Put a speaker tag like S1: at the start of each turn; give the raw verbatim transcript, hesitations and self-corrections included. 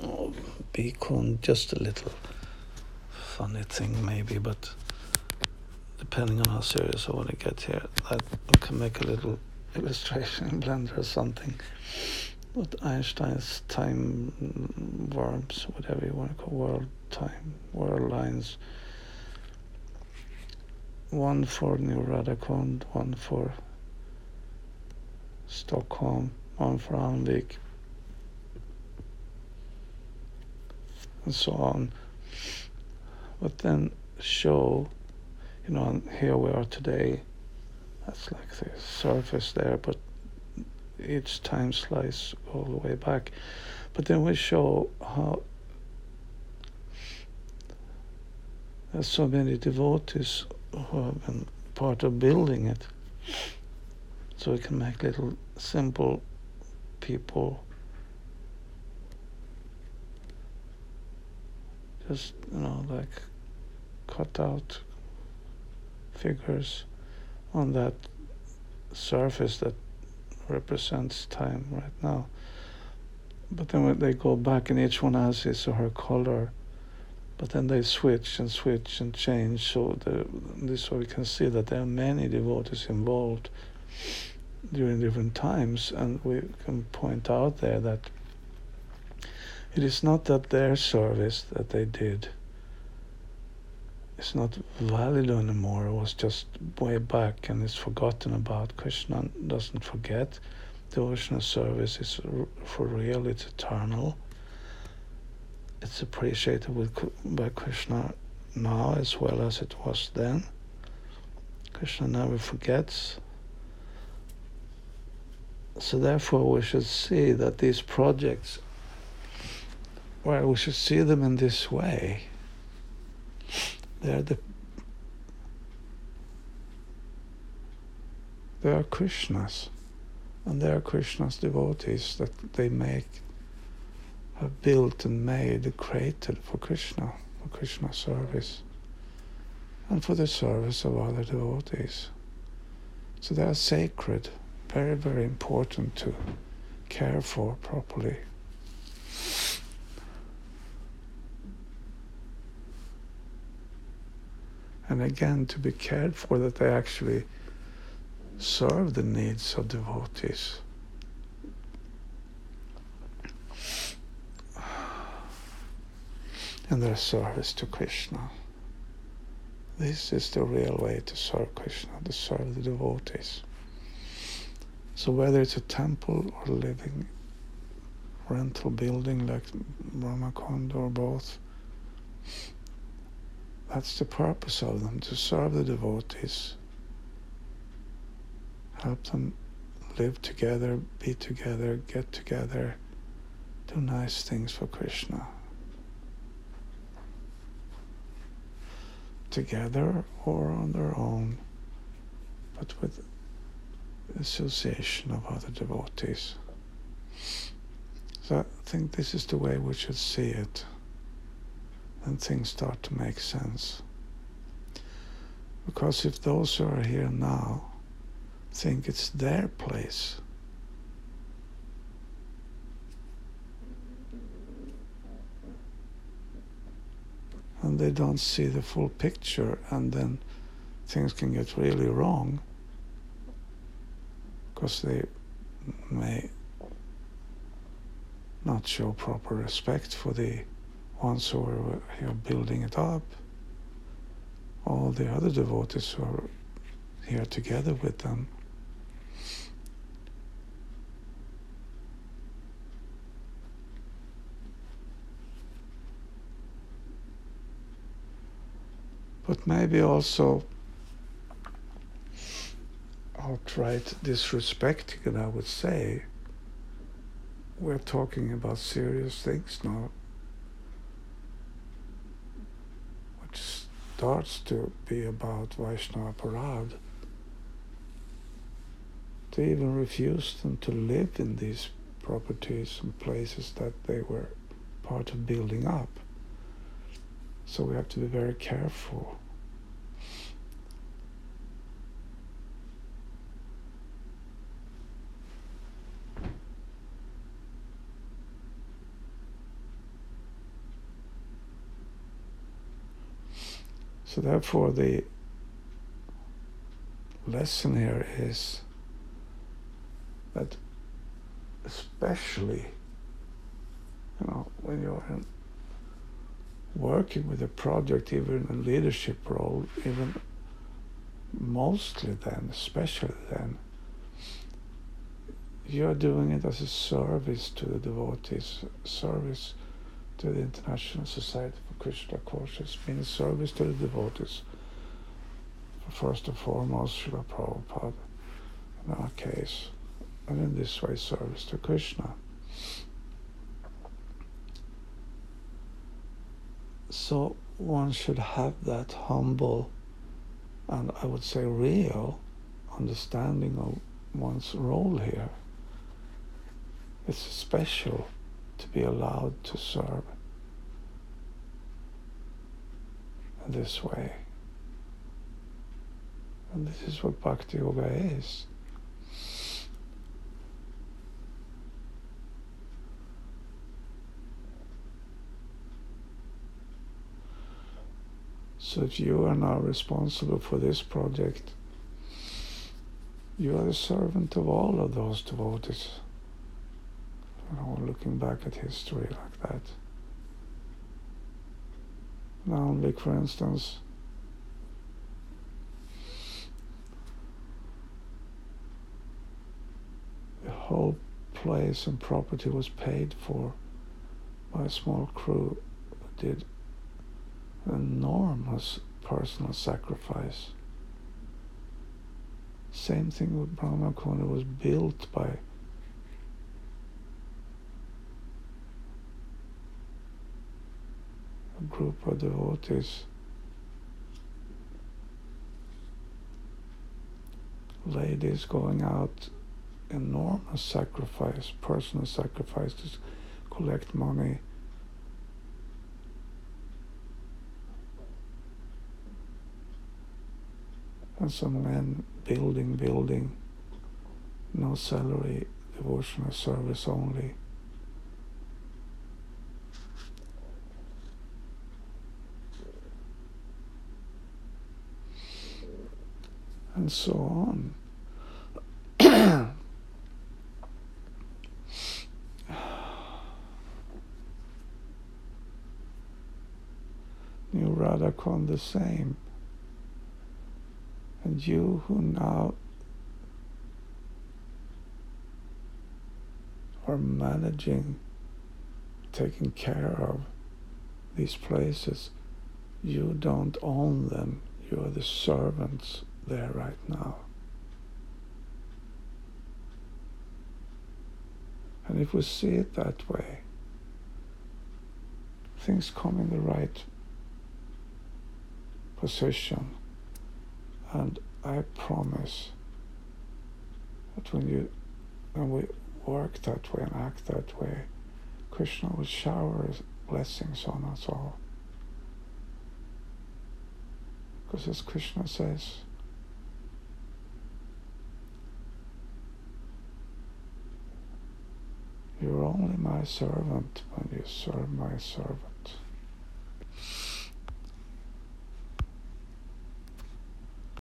S1: oh, Bhikkhun, just a little funny thing maybe, but depending on how serious I want to get here, I can make a little illustration in Blender or something. But Einstein's time worms, whatever you want to call world time, world lines, one for New Radakund, one for Stockholm, one for Alnvik, and so on. But then show, you know, here we are today, that's like the surface there, but each time slice all the way back. But then we show how there's so many devotees who have been part of building it. So we can make little simple people, just, you know, like cut out figures on that surface that represents time right now. But then when they go back, and each one has his or her color, but then they switch and switch and change. So the, this way we can see that there are many devotees involved during different times, and we can point out there that it is not that their service that they did is not valid anymore. It was just way back and it's forgotten about. Krishna doesn't forget. Devotional service is for real, it's eternal. It's appreciated with, by Krishna now as well as it was then. Krishna never forgets. So therefore we should see that these projects, well, we should see them in this way. They are the they are Krishna's, and they are Krishna's devotees that they make, have built and made, created for Krishna, for Krishna's service, and for the service of other devotees. So they are sacred, very, very important to care for properly. And again, to be cared for, that they actually serve the needs of devotees. And their service to Krishna. This is the real way to serve Krishna, to serve the devotees. So whether it's a temple or a living rental building like Brahmakund or both, that's the purpose of them, to serve the devotees, help them live together, be together, get together, do nice things for Krishna. Together or on their own, but with association of other devotees. So I think this is the way we should see it, and things start to make sense. Because if those who are here now think it's their place, and they don't see the full picture, and then things can get really wrong, because they may not show proper respect for the ones who are here building it up, all the other devotees who are here together with them. But maybe also outright disrespecting, I would say. We're talking about serious things now, which starts to be about Vaishnava Parad. To even refuse them to live in these properties and places that they were part of building up. So we have to be very careful. So therefore the lesson here is that especially, you know, when you're in working with a project, even in a leadership role, even mostly then, especially then, you're doing it as a service to the devotees, service to the International Society for Krishna Consciousness, being a service to the devotees. First and foremost, Srila Prabhupada, in our case, and in this way, service to Krishna. So one should have that humble and, I would say, real understanding of one's role here. It's special to be allowed to serve in this way. And this is what Bhakti Yoga is. So if you are now responsible for this project, you are the servant of all of those devotees. You know, looking back at history like that. Now, like for instance, the whole place and property was paid for by a small crew who did enormous personal sacrifice. Same thing with Brahmakunda, was built by a group of devotees, ladies going out, enormous sacrifice, personal sacrifice to collect money. And some men building, building, no salary, devotional service only. And so on. New Radhakund the same. And you who now are managing, taking care of these places, you don't own them. You are the servants there right now. And if we see it that way, things come in the right position. And I promise that when you when we work that way and act that way, Krishna will shower his blessings on us all. Because as Krishna says, you're only my servant when you serve my servant.